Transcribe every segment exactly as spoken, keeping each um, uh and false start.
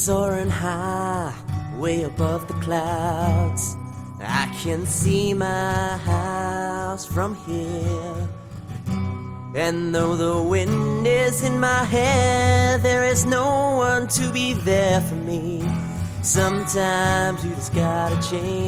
soaring high, way above the clouds. I can see my house from here. And though the wind is in my hair, there is no one to be there for me. Sometimes you just gotta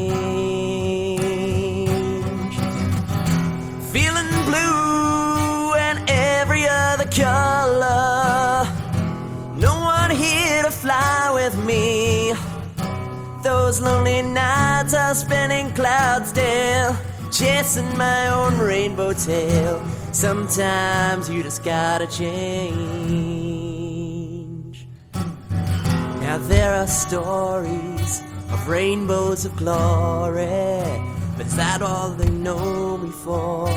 change. Feeling blue and every other color. No one here to fly with me. Those lonely nights I spent in Cloudsdale, chasing my own rainbow tail. Sometimes you just gotta change. Now there are stories of rainbows of glory, but is that all they know me for?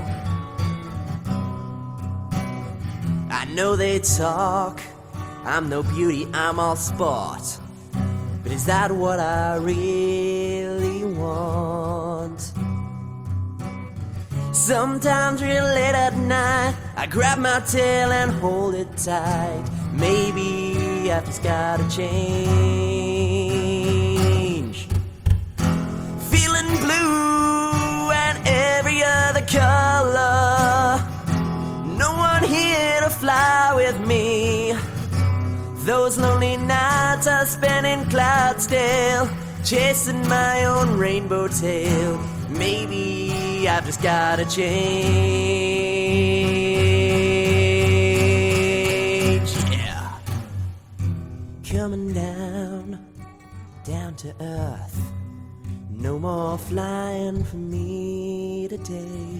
I know they talk, I'm no beauty, I'm all sport, but is that what I really want? Sometimes real late at night, I grab my tail and hold it tight. Maybe I've just gotta change. Feeling blue and every other color. No one here to fly with me. Those lonely nights I spent in Cloudsdale, chasing my own rainbow tail. Maybe I've just gotta change. Yeah. Coming down, down to earth. No more flying for me today.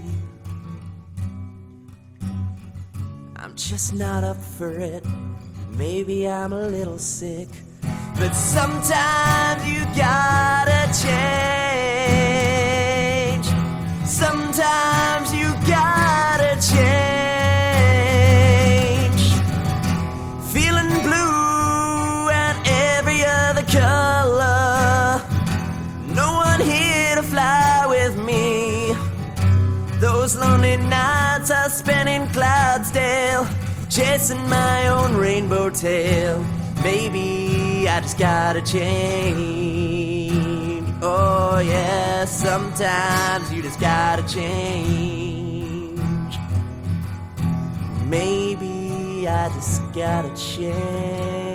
I'm just not up for it. Maybe I'm a little sick, but sometimes you gotta change. Sometimes you gotta change. Feeling blue and every other color. No one here to fly with me. Those lonely nights I spent in Cloudsdale, chasing my own rainbow tail. Maybe I just gotta change. Oh yeah, sometimes you just gotta change. Maybe I just gotta change.